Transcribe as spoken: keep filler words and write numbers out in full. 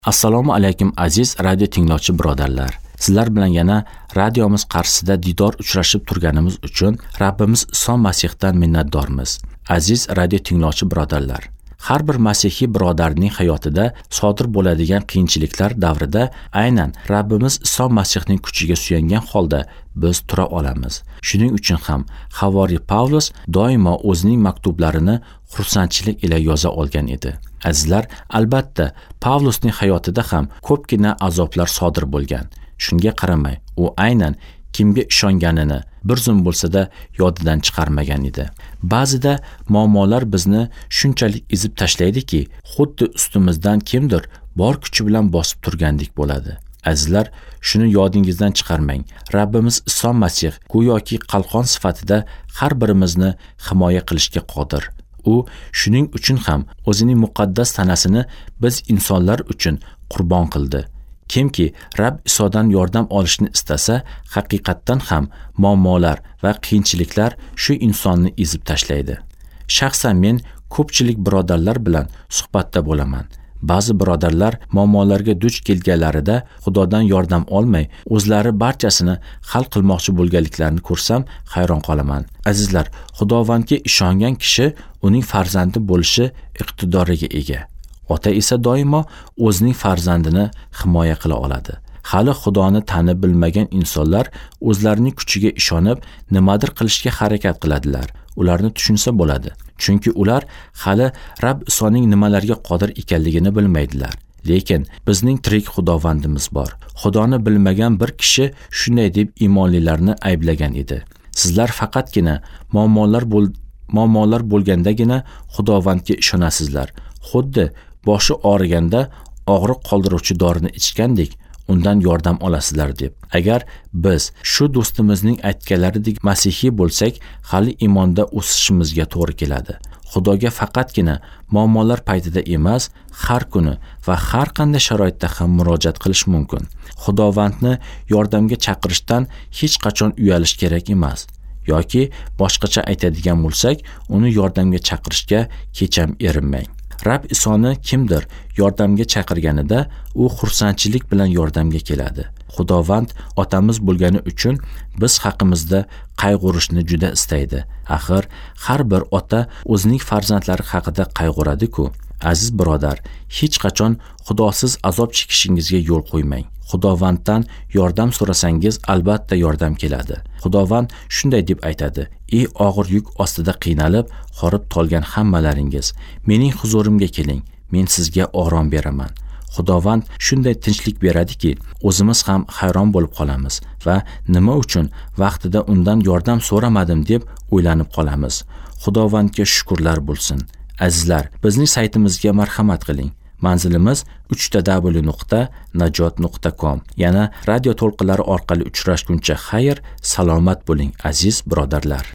Assalomu alaykum aziz radio tinglovchi birodarlar. Sizlar bilan yana radiomiz qarshisida diydor uchrashib turganimiz uchun Rabbimiz Iso Masihdan minnatdormiz. Aziz radio tinglovchi birodarlar, har bir masihiy birodarning hayotida sodir bo'ladigan qiyinchiliklar davrida aynan Rabbimiz Iso Masihning kuchiga suyangan holda biz tura olamiz. Shuning uchun ham Havoriy Pavlus doimo o'zining maktublarini xursandchilik ila yoza olgan edi. Azizlar, albatta Pavlusning hayotida ham ko'pgina azoblar sodir bo'lgan. Shunga qaramay, u aynan kimga ishonganini bir zum bo'lsa-da yodidan chiqarmagan edi. Ba'zida muammolar bizni shunchalik ezib tashlaydiki, xuddi ustimizdan kimdir bor kuchi bilan bosib turgandek bo'ladi. Azizlar, shuni yodingizdan chiqarmang. Rabbimiz Iso Masih go'yoki qalqon sifatida har birimizni himoya qilishga qodir. U shuning uchun ham o'zining muqaddas tanasini biz insonlar uchun qurbon qildi. Kimki Rabb Isodan yordam olishni istasa, haqiqatdan ham muammolar va qiyinchiliklar shu insonni ezib tashlaydi. Shaxsan men ko'pchilik birodarlar bilan suhbatda bo'laman. Ba'zi birodarlar muammolarga duch kelganlarida Xudodan yordam olmay, o'zlari barchasini hal qilmoqchi bo'lganliklarini ko'rsam hayron qolaman. Azizlar, Xudovandga ishongan kishi uning farzandi bo'lishi iqtidoriga ega. Ota esa doimo o'zining farzandini himoya qila oladi. Hali Xudoni tanib bilmagan insonlar o'zlarining kuchiga ishonib nimadir qilishga harakat qiladilar. Ularni tushunsa bo'ladi. Chunki ular hali Rabb Isoning nimalarga qodir ekanligini bilmaydilar. Lekin bizning tirik Xudovandimiz bor. Xudoni bilmagan bir kishi shunday deb iymonlilarni ayblagan edi. Sizlar faqatgina muammolar bo'l muammolar bo'lgandagina Xudovandga ishonasizlar. Xuddi boshi og'riganda og'riq qoldiruvchi dorini ichgandek undan yordam olasizlar deb. Agar biz shu do'stimizning aytganlaridek masihiy bo'lsak, hali iymonda o'sishimizga to'g'ri keladi. Xudoga faqatgina muammolar paytida emas, har kuni va har qanday sharoitda ham murojaat qilish mumkin. Xudovandni yordamga chaqirishdan hech qachon uyalish kerak emas. Yoki boshqacha aytadigan bo'lsak, uni yordamga chaqirishga kecham erinmang. Rabb Isoni kimdir yordamga chaqirganida u xursandchilik bilan yordamga keladi. Xudovand otamiz bo'lgani uchun biz haqimizda qayg'urishni juda istaydi. Axir har bir ota o'zining farzandlari haqida qayg'uradi-ku. Aziz birodar, hech qachon Xudosiz azob chekishingizga yo'l qo'ymang. Xudovanddan yordam so'rasangiz albatta yordam keladi. Xudovand shunday deb aytadi: "Ey og'ir yuk ostida qiynalib, horib tolgan hammalaringiz, mening huzurimga keling, men sizga orom beraman." Xudovand shunday tinchlik beradiki, o'zimiz ham hayron bo'lib qolamiz va nima uchun vaqtida undan yordam so'ramadim deb o'ylanib qolamiz. Xudovandga shukrlar bo'lsin. Azizlar, bizning saytimizga marhamat qiling. Manzilimiz uch w nuqta najot nuqta com. Yana radio to'lqinlari orqali uchrashguncha xayr, salomat bo'ling aziz birodarlar.